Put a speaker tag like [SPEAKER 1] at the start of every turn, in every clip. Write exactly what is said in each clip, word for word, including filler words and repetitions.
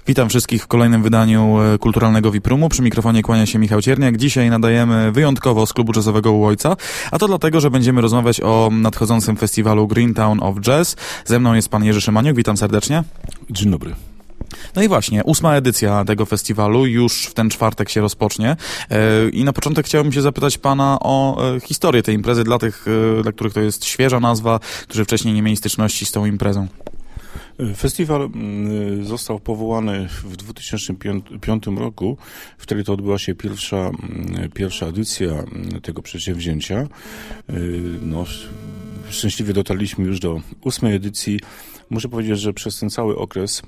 [SPEAKER 1] Witam wszystkich w kolejnym wydaniu Kulturalnego Wiprumu. Przy mikrofonie kłania się Michał Cierniak. Dzisiaj nadajemy wyjątkowo z klubu jazzowego u Ojca, a to dlatego, że będziemy rozmawiać o nadchodzącym festiwalu Greentown of Jazz. Ze mną jest pan Jerzy Szymaniuk, witam serdecznie.
[SPEAKER 2] Dzień dobry.
[SPEAKER 1] No i właśnie, ósma edycja tego festiwalu już w ten czwartek się rozpocznie i na początek chciałbym się zapytać pana o historię tej imprezy dla tych, dla których to jest świeża nazwa, którzy wcześniej nie mieli styczności z tą imprezą.
[SPEAKER 2] Festiwal został powołany w dwa tysiące piątym roku. Wtedy to odbyła się pierwsza, pierwsza edycja tego przedsięwzięcia. No, szczęśliwie dotarliśmy już do ósmej edycji. Muszę powiedzieć, że przez ten cały okres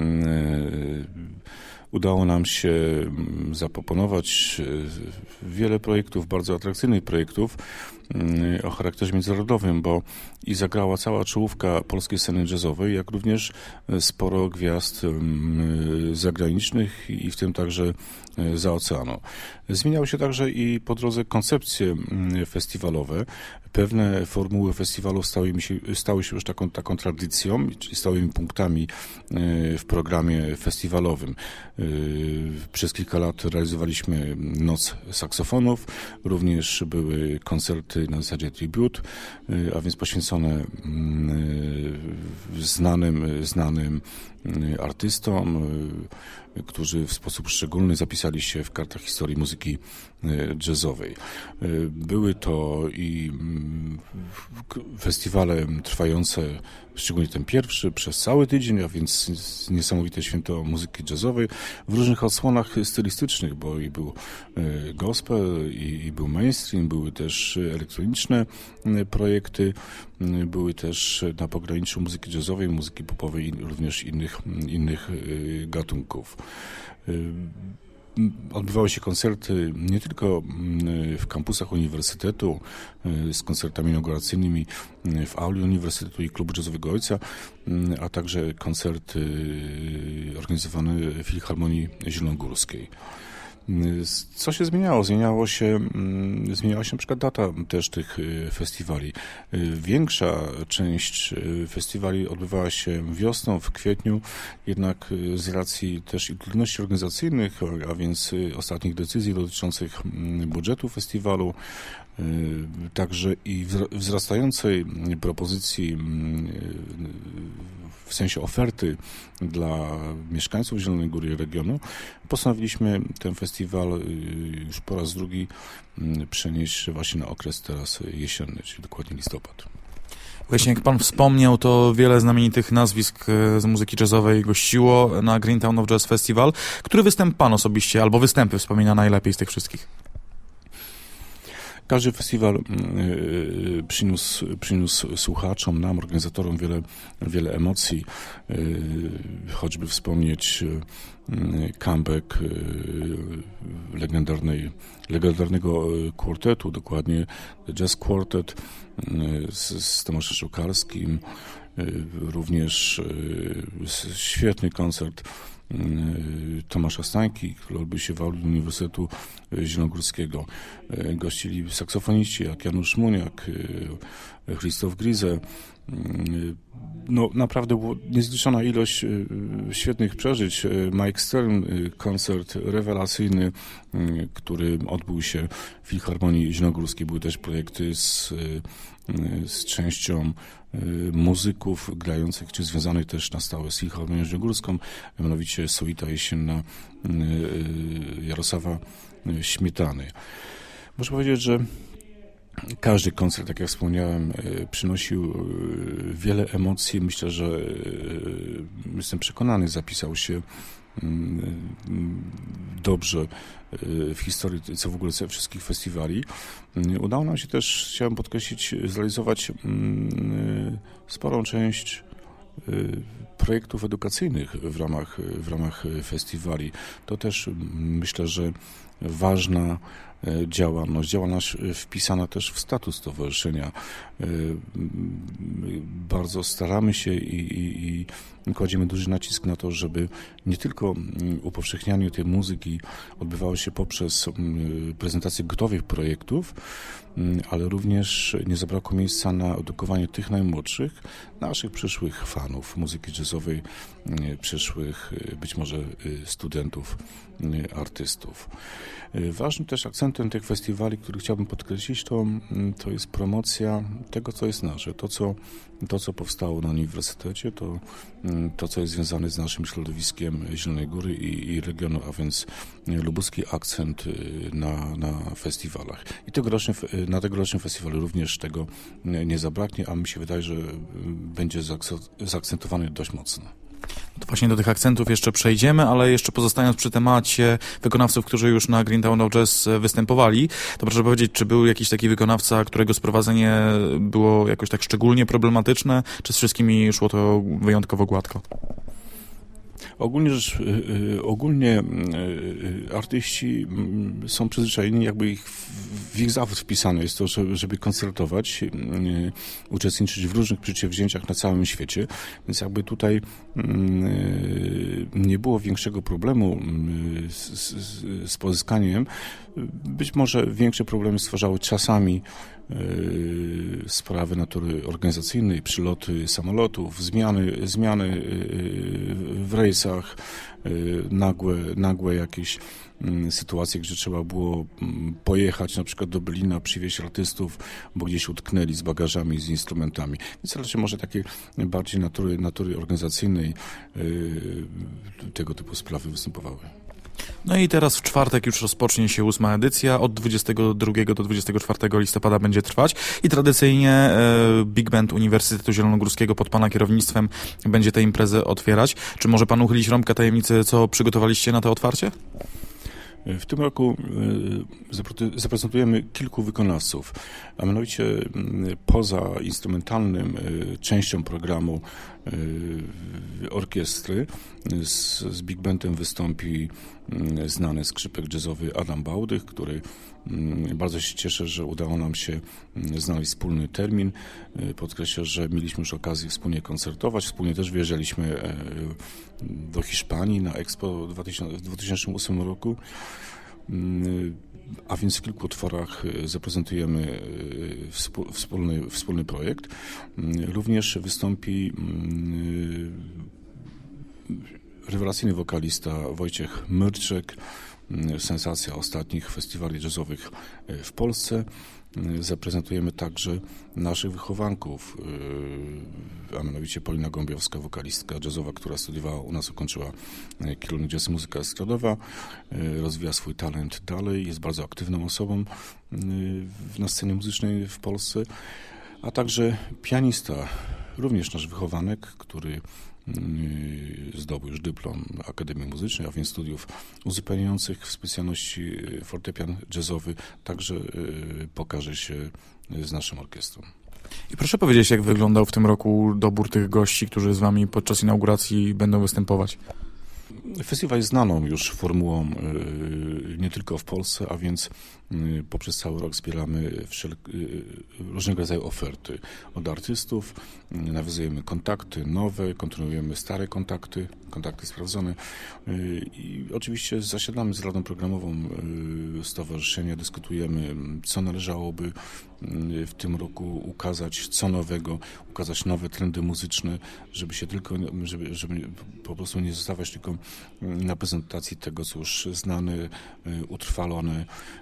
[SPEAKER 2] udało nam się zaproponować wiele projektów, bardzo atrakcyjnych projektów o charakterze międzynarodowym, bo i zagrała cała czołówka polskiej sceny jazzowej, jak również sporo gwiazd zagranicznych i w tym także za oceanu. Zmieniały się także i po drodze koncepcje festiwalowe. Pewne formuły festiwalu stały, mi się, stały się już taką, taką tradycją, czyli stałymi punktami w programie festiwalowym. Przez kilka lat realizowaliśmy Noc saksofonów, również były koncerty na zasadzie tribute, a więc poświęcone znanym, znanym artystom, którzy w sposób szczególny zapisali się w kartach historii muzyki jazzowej. Były to i festiwale trwające, szczególnie ten pierwszy, przez cały tydzień, a więc niesamowite święto muzyki jazzowej w różnych odsłonach stylistycznych, bo i był gospel, i, i był mainstream, były też elektroniczne projekty, były też na pograniczu muzyki jazzowej, muzyki popowej i również innych, innych gatunków. Odbywały się koncerty nie tylko w kampusach uniwersytetu z koncertami inauguracyjnymi w auli Uniwersytetu i Klubu Jazzowego Ojca, a także koncerty organizowane w Filharmonii Zielonogórskiej. Co się zmieniało? Zmieniało się, zmieniała się na przykład data też tych festiwali. Większa część festiwali odbywała się wiosną, w kwietniu, jednak z racji też i trudności organizacyjnych, a więc ostatnich decyzji dotyczących budżetu festiwalu, także i wzrastającej propozycji w sensie oferty dla mieszkańców Zielonej Góry i regionu, postanowiliśmy ten festiwal już po raz drugi przenieść właśnie na okres teraz jesienny, czyli dokładnie listopad.
[SPEAKER 1] Właśnie jak pan wspomniał, to wiele znamienitych nazwisk z muzyki jazzowej gościło na Greentown of Jazz Festival. Który występ pan osobiście, albo występy wspomina najlepiej z tych wszystkich?
[SPEAKER 2] Każdy festiwal przyniósł, przyniósł słuchaczom, nam, organizatorom wiele, wiele emocji. Choćby wspomnieć comeback legendarnej, legendarnego kwartetu, dokładnie Jazz Quartet z, z Tomaszem Szukarskim. Również świetny koncert Tomasza Stańki, który odbył się w auli Uniwersytetu Zielonogórskiego. Gościli saksofoniści jak Janusz Muniak, Krzysztof Grize. No, naprawdę była niezliczona ilość świetnych przeżyć. Mike Stern, koncert rewelacyjny, który odbył się w Filharmonii Zielonogórskiej. Były też projekty z, z częścią muzyków grających, czy związanych też na stałe z Filharmonią Zielonogórską, mianowicie suita jesienna Jarosława Śmietany. Muszę powiedzieć, że każdy koncert, tak jak wspomniałem, przynosił wiele emocji. Myślę, że jestem przekonany, zapisał się dobrze w historii, co w ogóle wszystkich festiwali. Udało nam się też, chciałem podkreślić, zrealizować sporą część projektów edukacyjnych w ramach, w ramach festiwali. To też myślę, że ważna działalność, działalność wpisana też w status stowarzyszenia. Bardzo staramy się i, i, i kładziemy duży nacisk na to, żeby nie tylko upowszechnianie tej muzyki odbywało się poprzez prezentację gotowych projektów, ale również nie zabrakło miejsca na edukowanie tych najmłodszych, naszych przyszłych fanów muzyki jazzowej, przyszłych być może studentów, artystów. Ważnym też akcentem tych festiwali, który chciałbym podkreślić, to, to jest promocja tego, co jest nasze, to co, to, co powstało na uniwersytecie, to, to, co jest związane z naszym środowiskiem Zielonej Góry i, i regionu, a więc lubuski akcent na, na festiwalach. I tegorocznie, na tegorocznym festiwalu również tego nie zabraknie, a mi się wydaje, że będzie zaakcentowany dość mocno.
[SPEAKER 1] To właśnie do tych akcentów jeszcze przejdziemy, ale jeszcze pozostając przy temacie wykonawców, którzy już na Greentown of Jazz występowali, to proszę powiedzieć, czy był jakiś taki wykonawca, którego sprowadzenie było jakoś tak szczególnie problematyczne, czy z wszystkimi szło to wyjątkowo gładko?
[SPEAKER 2] Ogólnie rzecz, ogólnie artyści są przyzwyczajeni, jakby ich w ich zawód wpisane jest to, żeby koncertować, uczestniczyć w różnych przedsięwzięciach na całym świecie, więc jakby tutaj nie było większego problemu z, z, z pozyskaniem. Być może większe problemy stwarzały czasami sprawy natury organizacyjnej, przyloty samolotów, zmiany, zmiany w rejsach, nagłe, nagłe jakieś sytuacje, gdzie trzeba było pojechać na przykład do Berlina, przywieźć artystów, bo gdzieś utknęli z bagażami, z instrumentami. Więc raczej może takie bardziej natury, natury organizacyjnej tego typu sprawy występowały.
[SPEAKER 1] No i teraz w czwartek już rozpocznie się ósma edycja, od dwudziestego drugiego do dwudziestego czwartego listopada będzie trwać i tradycyjnie e, Big Band Uniwersytetu Zielonogórskiego pod pana kierownictwem będzie tę imprezę otwierać. Czy może pan uchylić rąbkę tajemnicy, co przygotowaliście na to otwarcie?
[SPEAKER 2] W tym roku zaprezentujemy kilku wykonawców, a mianowicie poza instrumentalnym częścią programu orkiestry z, z Big Bandem wystąpi znany skrzypek jazzowy Adam Bałdych, który bardzo się cieszę, że udało nam się znaleźć wspólny termin. Podkreślę, że mieliśmy już okazję wspólnie koncertować, wspólnie też wyjeżdżaliśmy do Hiszpanii na Expo w dwa tysiące ósmym roku. A więc w kilku utworach zaprezentujemy wspólny, wspólny projekt. Również wystąpi rewelacyjny wokalista Wojciech Myrczek, sensacja ostatnich festiwali jazzowych w Polsce. Zaprezentujemy także naszych wychowanków, a mianowicie Paulina Gąbiowska, wokalistka jazzowa, która studiowała u nas, ukończyła kierunek jazz, muzyka estradowa, rozwija swój talent dalej, jest bardzo aktywną osobą na scenie muzycznej w Polsce, a także pianista, również nasz wychowanek, który zdobył już dyplom Akademii Muzycznej, a więc studiów uzupełniających w specjalności fortepian jazzowy, także pokaże się z naszą orkiestrą.
[SPEAKER 1] I proszę powiedzieć, jak wyglądał w tym roku dobór tych gości, którzy z wami podczas inauguracji będą występować?
[SPEAKER 2] Festiwal jest znaną już formułą nie tylko w Polsce, a więc poprzez cały rok zbieramy wszelk- różnego rodzaju oferty od artystów, nawiązujemy kontakty nowe, kontynuujemy stare kontakty, kontakty sprawdzone i oczywiście zasiadamy z Radą Programową Stowarzyszenia, dyskutujemy, co należałoby w tym roku ukazać, co nowego, ukazać nowe trendy muzyczne, żeby się tylko, żeby, żeby po prostu nie zostawać tylko na prezentacji tego, co już znane, utrwalone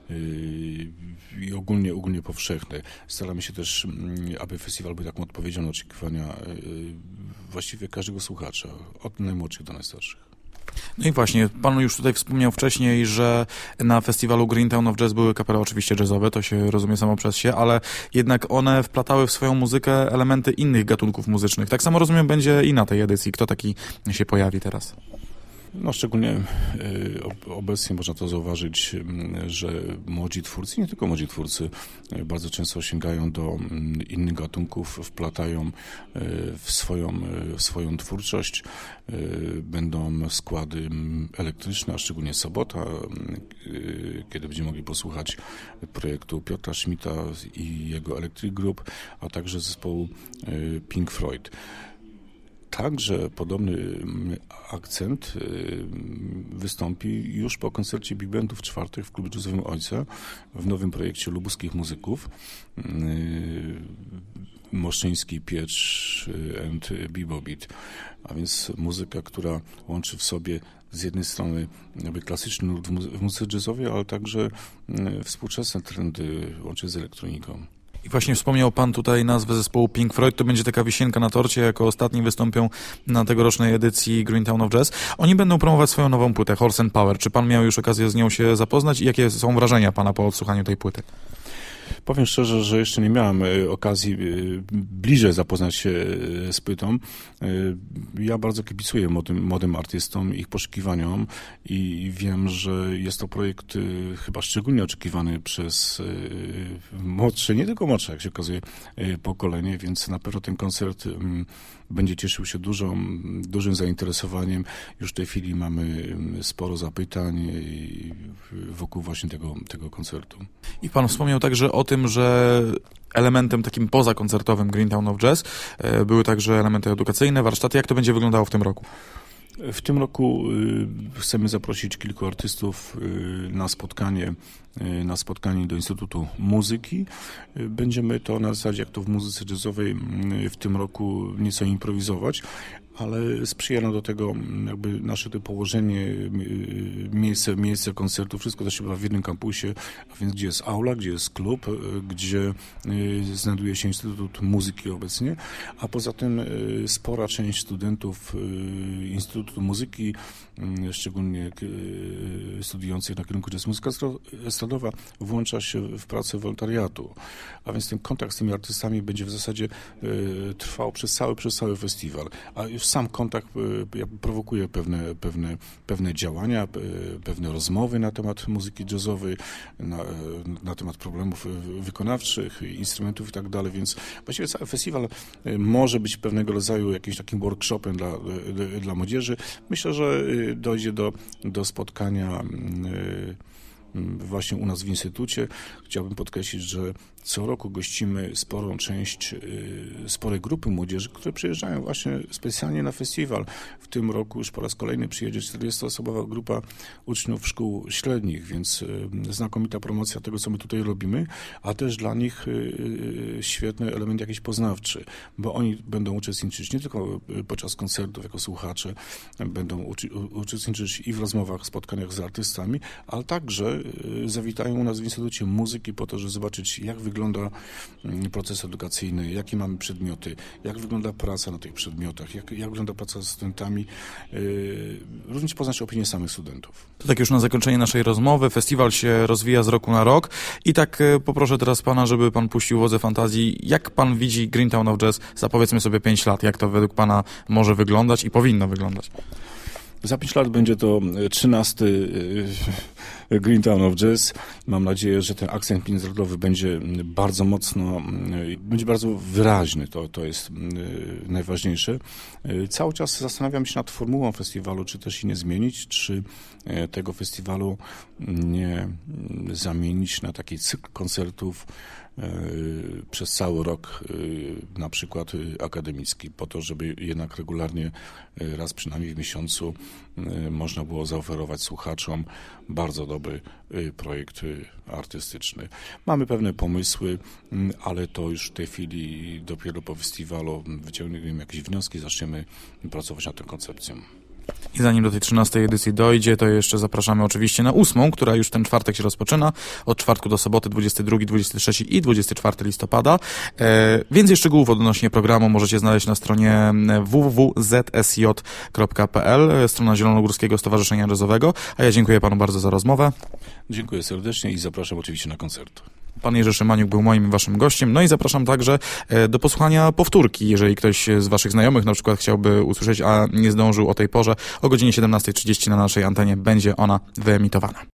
[SPEAKER 2] i ogólnie, ogólnie powszechne. Staramy się też, aby festiwal był taką odpowiedzią na oczekiwania właściwie każdego słuchacza, od najmłodszych do najstarszych.
[SPEAKER 1] No i właśnie, pan już tutaj wspomniał wcześniej, że na festiwalu Greentown of Jazz były kapele oczywiście jazzowe, to się rozumie samo przez się, ale jednak one wplatały w swoją muzykę elementy innych gatunków muzycznych. Tak samo rozumiem będzie i na tej edycji. Kto taki się pojawi teraz?
[SPEAKER 2] No, szczególnie obecnie można to zauważyć, że młodzi twórcy, nie tylko młodzi twórcy, bardzo często sięgają do innych gatunków, wplatają w swoją, w swoją twórczość. Będą składy elektryczne, a szczególnie sobota, kiedy będziemy mogli posłuchać projektu Piotra Schmidta i jego Electric Group, a także zespołu Pink Floyd. Także podobny akcent wystąpi już po koncercie Big Bandu w czwartek w klubie jazzowym Ojca w nowym projekcie lubuskich muzyków Moszczyński, Piecz and Bebop-Beat, a więc muzyka, która łączy w sobie z jednej strony jakby klasyczny nurt w muzyce jazzowej, ale także współczesne trendy łącznie z elektroniką.
[SPEAKER 1] I właśnie wspomniał pan tutaj nazwę zespołu Pink Floyd, to będzie taka wisienka na torcie, jako ostatni wystąpią na tegorocznej edycji Greentown of Jazz. Oni będą promować swoją nową płytę, Horse and Power. Czy pan miał już okazję z nią się zapoznać i jakie są wrażenia pana po odsłuchaniu tej płyty?
[SPEAKER 2] Powiem szczerze, że jeszcze nie miałem okazji bliżej zapoznać się z płytą. Ja bardzo kibicuję młodym, młodym artystom, ich poszukiwaniom i wiem, że jest to projekt chyba szczególnie oczekiwany przez młodsze, nie tylko młodsze, jak się okazuje, pokolenie, więc na pewno ten koncert będzie cieszył się dużą, dużym zainteresowaniem. Już w tej chwili mamy sporo zapytań wokół właśnie tego, tego koncertu.
[SPEAKER 1] I pan wspomniał także o tym, że elementem takim pozakoncertowym Greentown of Jazz były także elementy edukacyjne, warsztaty. Jak to będzie wyglądało w tym roku?
[SPEAKER 2] W tym roku chcemy zaprosić kilku artystów na spotkanie, na spotkanie do Instytutu Muzyki. Będziemy to na zasadzie, jak to w muzyce jazzowej, w tym roku nieco improwizować, ale sprzyja nam do tego jakby nasze to położenie, miejsce, miejsce koncertu, wszystko to się odbywa w jednym kampusie, a więc gdzie jest aula, gdzie jest klub, gdzie znajduje się Instytut Muzyki obecnie, a poza tym spora część studentów Instytutu Muzyki, szczególnie studiujących na kierunku jazz muzyka estradowa, włącza się w pracę wolontariatu, a więc ten kontakt z tymi artystami będzie w zasadzie trwał przez cały, przez cały festiwal, a już sam kontakt prowokuje pewne, pewne, pewne działania, pewne rozmowy na temat muzyki jazzowej, na, na temat problemów wykonawczych, instrumentów i tak dalej, więc właściwie cały festiwal może być pewnego rodzaju jakimś takim workshopem dla, dla, dla młodzieży. Myślę, że dojdzie do, do spotkania właśnie u nas w Instytucie. Chciałbym podkreślić, że co roku gościmy sporą część, spore grupy młodzieży, które przyjeżdżają właśnie specjalnie na festiwal. W tym roku już po raz kolejny przyjedzie czterdziestoosobowa grupa uczniów szkół średnich, więc znakomita promocja tego, co my tutaj robimy, a też dla nich świetny element jakiś poznawczy, bo oni będą uczestniczyć nie tylko podczas koncertów jako słuchacze, będą uczestniczyć i w rozmowach, spotkaniach z artystami, ale także zawitają u nas w Instytucie Muzyki po to, żeby zobaczyć, jak wygląda proces edukacyjny, jakie mamy przedmioty, jak wygląda praca na tych przedmiotach, jak, jak wygląda praca z studentami, yy, również poznać opinię samych studentów.
[SPEAKER 1] To tak już na zakończenie naszej rozmowy. Festiwal się rozwija z roku na rok i tak yy, poproszę teraz pana, żeby pan puścił wodze fantazji. Jak pan widzi Greentown of Jazz za powiedzmy sobie pięć lat? Jak to według pana może wyglądać i powinno wyglądać?
[SPEAKER 2] Za pięć lat będzie to trzynasty Greentown of Jazz. Mam nadzieję, że ten akcent międzynarodowy będzie bardzo mocno, będzie bardzo wyraźny. To, to jest najważniejsze. Cały czas zastanawiam się nad formułą festiwalu, czy też jej nie zmienić, czy tego festiwalu nie zamienić na taki cykl koncertów przez cały rok, na przykład akademicki, po to, żeby jednak regularnie, raz przynajmniej w miesiącu, można było zaoferować słuchaczom bardzo dobry projekt artystyczny. Mamy pewne pomysły, ale to już w tej chwili dopiero po festiwalu wyciągniemy jakieś wnioski, zaczniemy pracować nad tą koncepcją.
[SPEAKER 1] I zanim do tej trzynastej edycji dojdzie, to jeszcze zapraszamy oczywiście na ósmą, która już ten czwartek się rozpoczyna. Od czwartku do soboty, dwudziestego drugiego, dwudziestego trzeciego i dwudziestego czwartego listopada. E, więcej szczegółów odnośnie programu możecie znaleźć na stronie w w w kropka z s j kropka p l, strona Zielonogórskiego Stowarzyszenia Jazzowego. A ja dziękuję panu bardzo za rozmowę.
[SPEAKER 2] Dziękuję serdecznie i zapraszam oczywiście na koncert.
[SPEAKER 1] Pan Jerzy Szymaniuk był moim i waszym gościem. No i zapraszam także do posłuchania powtórki, jeżeli ktoś z waszych znajomych na przykład chciałby usłyszeć, a nie zdążył o tej porze. O godzinie siedemnasta trzydzieści na naszej antenie będzie ona wyemitowana.